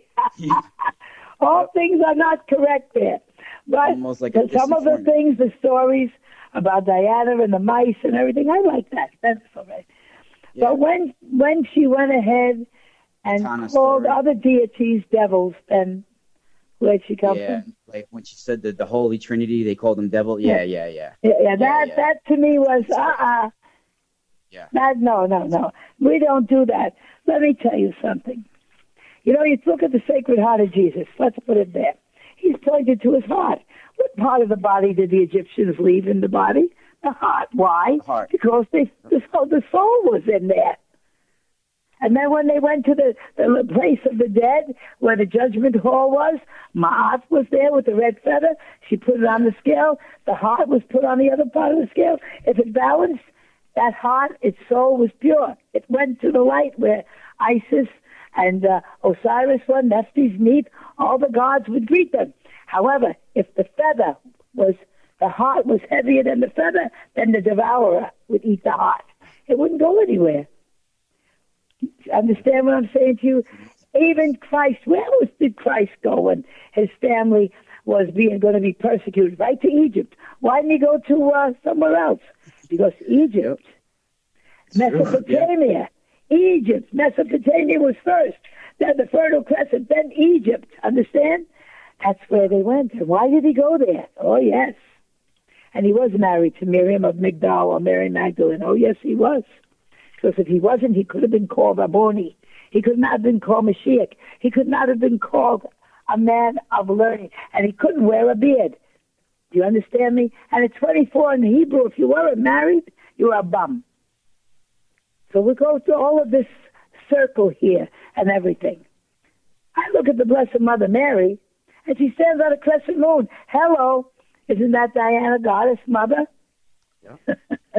All yep. things are not correct there, but like some of the things, the stories about Diana and the mice and everything, I like that. That's all right. Yeah. But when when she went ahead and Tana called story. other deities devils, then where'd she come yeah, from? Like when she said that the Holy Trinity, they called them devil. Yeah, yeah, yeah. Yeah, yeah that yeah, yeah. that to me was uh-uh. Yeah. That, no, no, no. We don't do that. Let me tell you something. You know, you look at the Sacred Heart of Jesus. Let's put it there. He's pointed to his heart. What part of the body did the Egyptians leave in the body? The heart. Why? The heart. Because they, the, soul, the soul was in there. And then when they went to the, the place of the dead, where the judgment hall was, Ma'at was there with the red feather. She put it on the scale. The heart was put on the other part of the scale. If it balanced, that heart, its soul was pure. It went to the light where Isis and uh, Osiris were, Nephthys, Neith, all the gods would greet them. However, if the feather was, the heart was heavier than the feather, then the devourer would eat the heart. It wouldn't go anywhere. Understand what I'm saying to you? Even Christ, where was did Christ go when his family was being going to be persecuted? Right to Egypt. Why didn't he go to uh, somewhere else? Because Egypt, yep. Mesopotamia, yeah. Egypt, Mesopotamia was first, then the Fertile Crescent, then Egypt. Understand? That's where they went. And why did he go there? Oh, yes. And he was married to Miriam of Migdal or Mary Magdalene. Oh, yes, he was. Because if he wasn't, he could have been called Rabboni. He could not have been called Mashiach. He could not have been called a man of learning. And he couldn't wear a beard. Do you understand me? And at twenty-four in Hebrew, if you weren't married, you were a bum. So we go through all of this circle here and everything. I look at the Blessed Mother Mary, and she stands on a crescent moon. Hello. Isn't that Diana, Goddess, Mother? Yeah.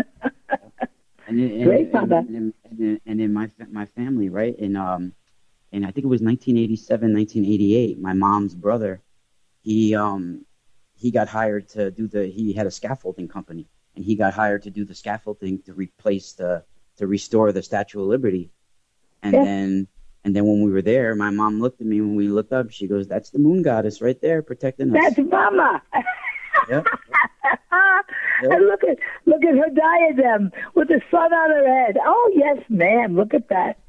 And in, Great, and, and, and, and, and in my my family, right? In um, and I think it was nineteen eighty-seven, nineteen eighty-eight. My mom's brother, he um, he got hired to do the. He had a scaffolding company, and he got hired to do the scaffolding to replace the to restore the Statue of Liberty. And yeah. then and then when we were there, my mom looked at me when we looked up. She goes, "That's the moon goddess right there, protecting us." That's Mama. Yep. Yep. And look at look at her diadem with the sun on her head. Oh yes, ma'am. Look at that.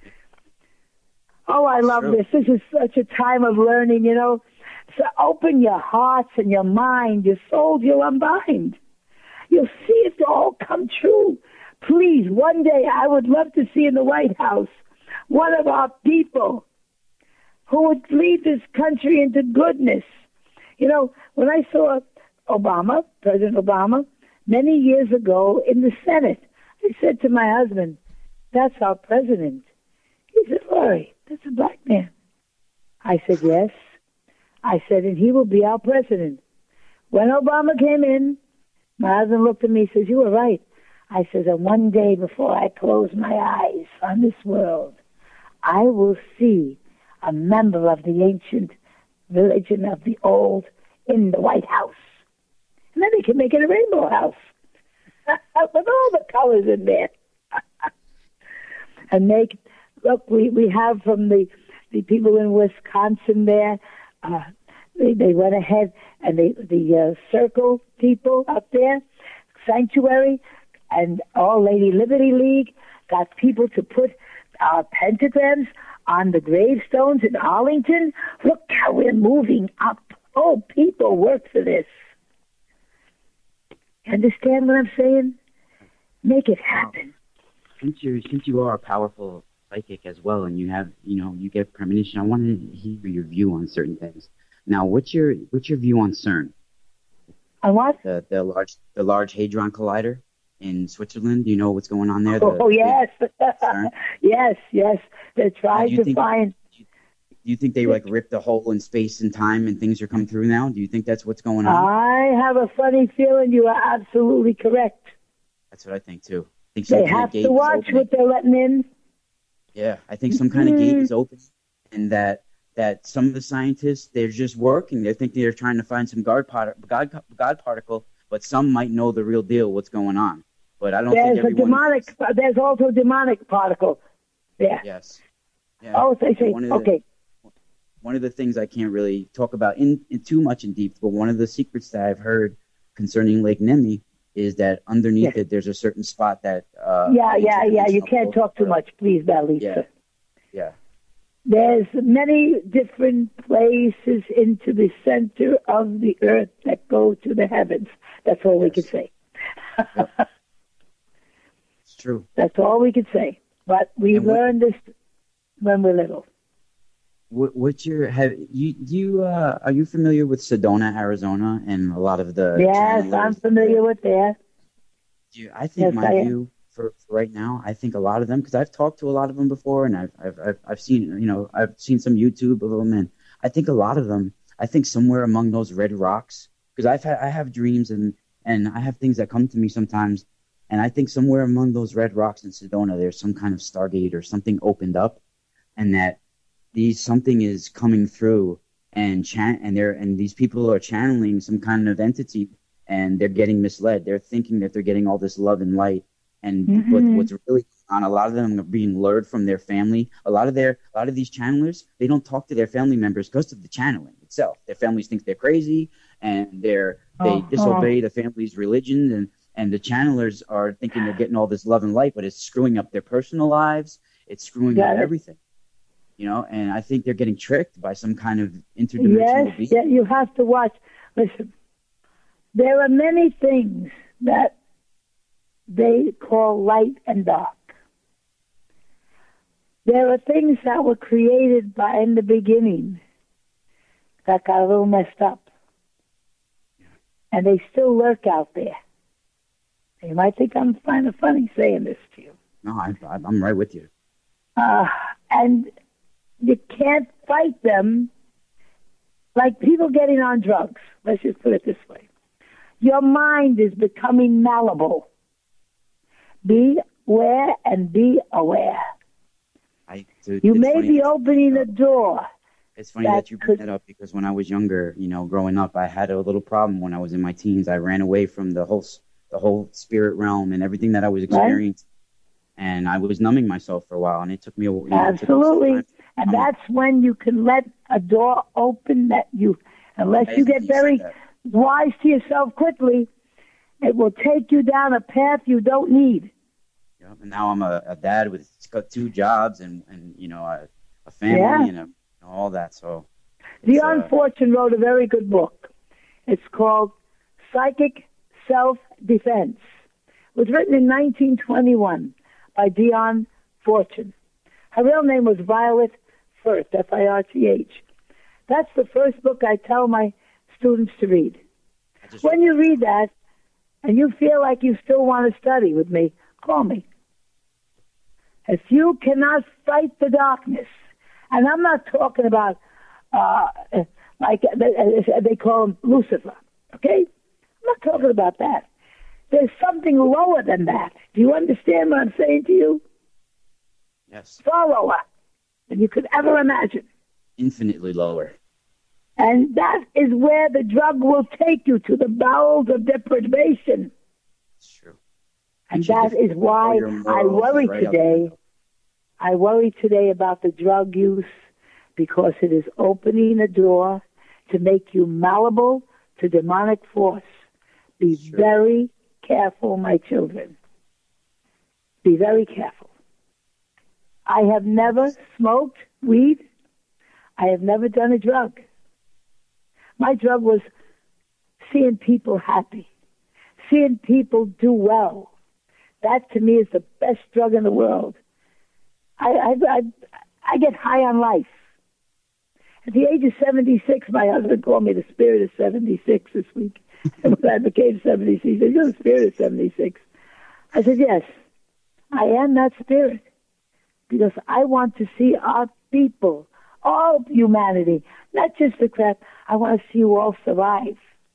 Oh, I love True. this. This is such a time of learning. You know, so open your hearts and your mind, your souls. You'll unbind. You'll see it all come true. Please, one day I would love to see in the White House one of our people who would lead this country into goodness. You know, when I saw Obama, President Obama, many years ago in the Senate, I said to my husband, "That's our president." He said, "Lori, that's a black man." I said, "Yes." I said, "And he will be our president." When Obama came in, my husband looked at me and says, "You were right." I said, "And one day before I close my eyes on this world, I will see a member of the ancient religion of the old in the White House. And then they can make it a rainbow house with all the colors in there." And make, look, we, we have from the, the people in Wisconsin there, uh, they, they went ahead and they, the uh, circle people up there, Sanctuary, and All Lady Liberty League got people to put uh, pentagrams on the gravestones in Arlington. Look how we're moving up. Oh, people work for this. Understand what I'm saying? Make it happen. Since you since you are a powerful psychic as well, and you have you know you get premonition, I wanted to hear your view on certain things. Now, what's your what's your view on CERN? On what? The the large the Large Hadron Collider in Switzerland. Do you know what's going on there? Oh, the, oh yes, yes, yes. They're trying to think, find. Do you think they like ripped a hole in space and time and things are coming through now? Do you think that's what's going on? I have a funny feeling you are absolutely correct. That's what I think too. I think some they kind have of gate to watch is what they're letting in. Yeah, I think some kind of gate is open, and that that some of the scientists, they're just working. They're thinking they're trying to find some God, part, God, God particle, but some might know the real deal, what's going on. But I don't there's think everyone... There's a demonic, there's also a demonic particle there. Yes. Yeah. Oh, they say, one okay. The, one of the things I can't really talk about in, in too much in deep, but one of the secrets that I've heard concerning Lake Nemi is that underneath yes. it, there's a certain spot that... Uh, yeah, yeah, yeah. You can't talk too much, please, Balisa. Yeah, yeah. There's many different places into the center of the earth that go to the heavens. That's all yes. we could say. Yep. It's true. That's all we could say. But we what, learned this when we're little. What, what's your have you you uh, are you familiar with Sedona, Arizona, and a lot of the? Yes, I'm familiar with that. You, I think yes, my I view. For, for right now, I think a lot of them, because I've talked to a lot of them before, and I've, I've I've I've seen you know I've seen some YouTube of them, and I think a lot of them, I think somewhere among those red rocks, because I've had I have dreams and and I have things that come to me sometimes, and I think somewhere among those red rocks in Sedona, there's some kind of stargate or something opened up, and that these something is coming through, and chan and they're and these people are channeling some kind of entity, and they're getting misled. They're thinking that they're getting all this love and light. And mm-hmm. what, what's really going on, a lot of them are being lured from their family. A lot of their, a lot of these channelers, they don't talk to their family members because of the channeling itself. Their families think they're crazy, and they're they oh, disobey oh. the family's religion, and and the channelers are thinking they're getting all this love and light, but it's screwing up their personal lives. It's screwing Got up it. everything, you know. And I think they're getting tricked by some kind of interdimensional yes, being. Yeah, you have to watch. Listen, there are many things that they call light and dark. There are things that were created by in the beginning that got a little messed up. And they still lurk out there. You might think I'm kind of funny saying this to you. No, I, I'm right with you. Uh, and you can't fight them like people getting on drugs. Let's just put it this way. Your mind is becoming malleable. Be aware and be aware. I, dude, you may be opening a door. It's funny that, that you bring that up, because when I was younger, you know, growing up, I had a little problem when I was in my teens. I ran away from the whole, the whole spirit realm and everything that I was experiencing, right? And I was numbing myself for a while, and it took me a while. Absolutely, and that's when you can let a door open that you, unless you get very wise to yourself quickly, it will take you down a path you don't need. Yeah, and now I'm a, a dad with got two jobs and, and you know a, a family yeah. and a, you know, all that. So Dion uh, Fortune wrote a very good book. It's called Psychic Self-Defense. It was written in nineteen twenty-one by Dion Fortune. Her real name was Violet Firth, F I R T H. That's the first book I tell my students to read. When you read that, and you feel like you still want to study with me, call me. If you cannot fight the darkness, and I'm not talking about, uh, like they call him Lucifer, okay? I'm not talking about that. There's something lower than that. Do you understand what I'm saying to you? Yes. Far lower than you could ever imagine. Infinitely lower. And that is where the drug will take you, to the bowels of deprivation. It's true. And that is why I worry today. I worry today about the drug use, because it is opening a door to make you malleable to demonic force. Be very careful, my children. Be very careful. I have never smoked weed. I have never done a drug. My drug was seeing people happy, seeing people do well. That, to me, is the best drug in the world. I, I, I, I get high on life. At the age of seventy-six, my husband called me the spirit of seventy-six this week. And when I became seventy-six, he said, "You're the spirit of seventy-six." I said, "Yes, I am that spirit, because I want to see our people, all humanity, not just the crap. I want to see you all survive.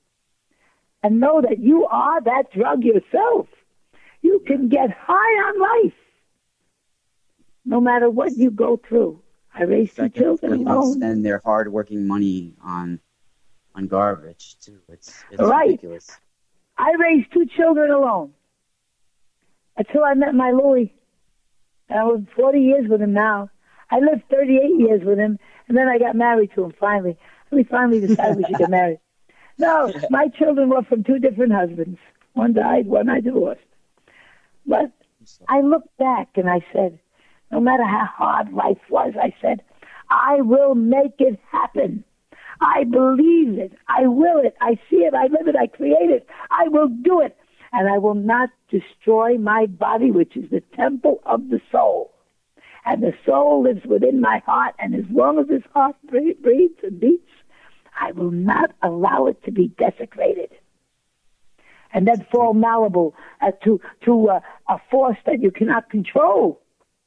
And know that you are that drug yourself. You can get high on life, no matter what you go through. I raised two children People alone. spend their hard-working money on on garbage too. It's it's right. ridiculous. I raised two children alone until I met my Louis. And I was forty years with him now. I lived thirty-eight years with him, and then I got married to him finally. We finally decided we should get married. No, my children were from two different husbands. One died, one I divorced. But I looked back and I said, no matter how hard life was, I said, I will make it happen. I believe it. I will it. I see it. I live it. I create it. I will do it. And I will not destroy my body, which is the temple of the soul. And the soul lives within my heart. And as long as this heart breathes and beats, I will not allow it to be desecrated. And then fall malleable uh, to, to uh, a force that you cannot control.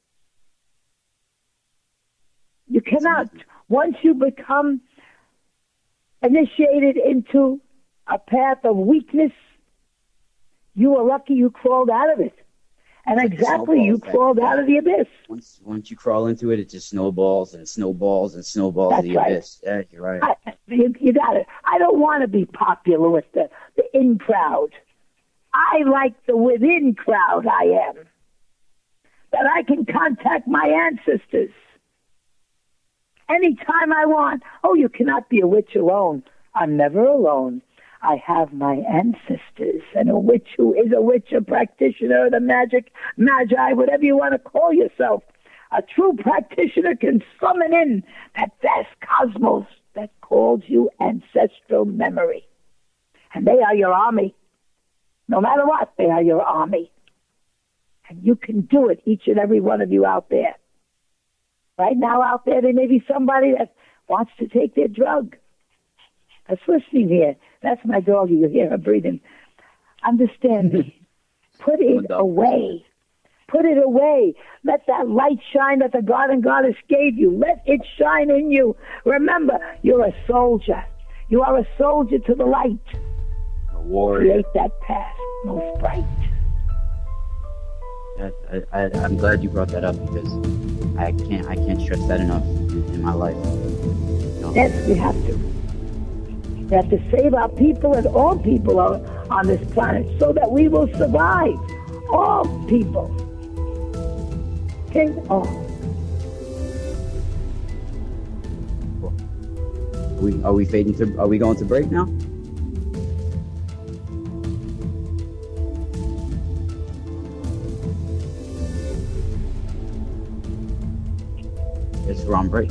You cannot. Once you become initiated into a path of weakness, you are lucky you crawled out of it. And exactly, you crawled out of the abyss. Once once you crawl into it, it just snowballs and snowballs and snowballs That's the right. abyss. Yeah, you're right. I, you, you got it. I don't want to be popular with the, the in crowd. I like the within crowd I am. That I can contact my ancestors anytime I want. Oh, you cannot be a witch alone. I'm never alone. I have my ancestors, and a witch who is a witch, a practitioner, the magic, magi, whatever you want to call yourself. A true practitioner can summon in that vast cosmos that calls you ancestral memory. And they are your army. No matter what, they are your army. And you can do it, each and every one of you out there. Right now out there, there may be somebody that wants to take their drug. That's listening here. That's my dog. You hear her breathing. Understand me. Put it away. Put it away. Let that light shine that the God and Goddess gave you. Let it shine in you. Remember, you're a soldier. You are a soldier to the light. A warrior. Create that path most bright. I, I, I'm glad you brought that up because I can't I can't stress that enough in, in my life. You know? Yes, we have to. We have to save our people and all people are on this planet so that we will survive. All people. Okay? All. Are we, are we fading to? Are we going to break now? Yes, we're on break.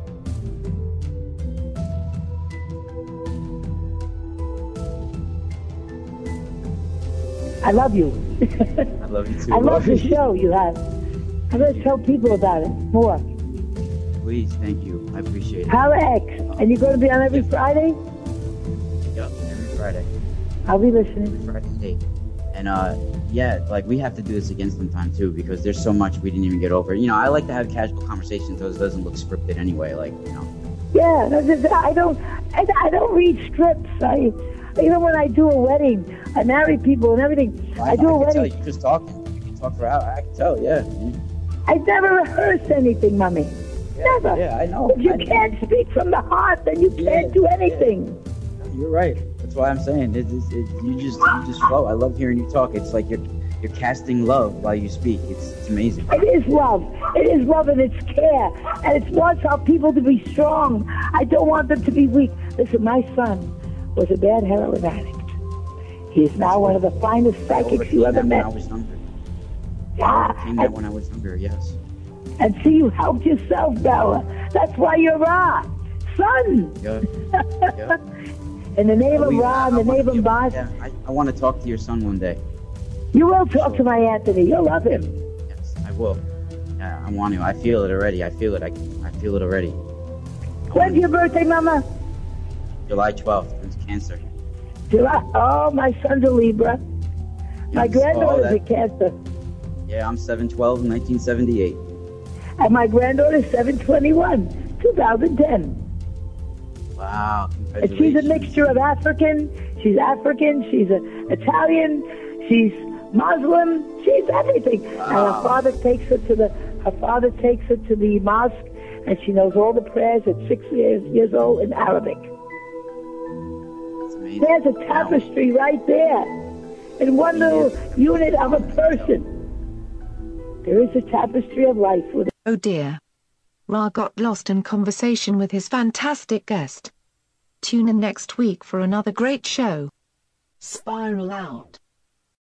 I love you. I love you too. I love the show you have. I'm going to tell people about it more. Please, thank you. I appreciate it. Power X. And you're going to be on every Friday? Yep, every Friday. I'll be listening. Every Friday. And, uh, yeah, like, we have to do this again sometime, too, because there's so much we didn't even get over. You know, I like to have casual conversations, so it doesn't look scripted anyway, like, you know. Yeah, I don't, I, I don't read scripts. I, even when I do a wedding, I marry people and everything. Well, I, I do I a can wedding. tell you just talking. You can talk for hours. I can tell, yeah. I never rehearse anything, Mummy. Yeah, Never. Yeah, I know. If you I know. can't speak from the heart, then you Yeah, can't do anything. Yeah. You're right. That's why I'm saying it, it, it, you just you just flow. I love hearing you talk. It's like you're you're casting love while you speak. It's it's amazing. It is love. It is love and it's care. And it's wants our people to be strong. I don't want them to be weak. Listen, my son was a bad heroin addict. He is now one of the finest psychics you ever met. I was younger. Yeah. I overcame that when I was younger, yes. And see, you helped yourself, Bella. That's why you're Ra. Son. Yeah. Yeah. In the name Uh, of we- Ra, in I the wanna name of be- Boss, Yeah, I, I want to talk to your son one day. you will talk to my Anthony. You'll love him. Yes, I will. Yeah, I want to. I feel it already. I feel it. I, I feel it already. When's your birthday, Mama? July twelfth. It's Cancer. July. Oh, my son's a Libra. My Yes, granddaughter's oh, a that- Cancer. Yeah, I'm seven twelve nineteen seventy-eight. And my granddaughter's seven twenty-one, two thousand ten. Wow, And congratulations. she's a mixture of African. She's African. She's a Italian. She's Muslim. She's everything. And her Wow. father takes her to the. Her father takes her to the mosque, And she knows all the prayers at six years, years old in Arabic. There's a tapestry right there. In one little unit of a person. There is a tapestry of life with it. Oh dear. Ra got lost in conversation with his fantastic guest. Tune in next week for another great show. Spiral out.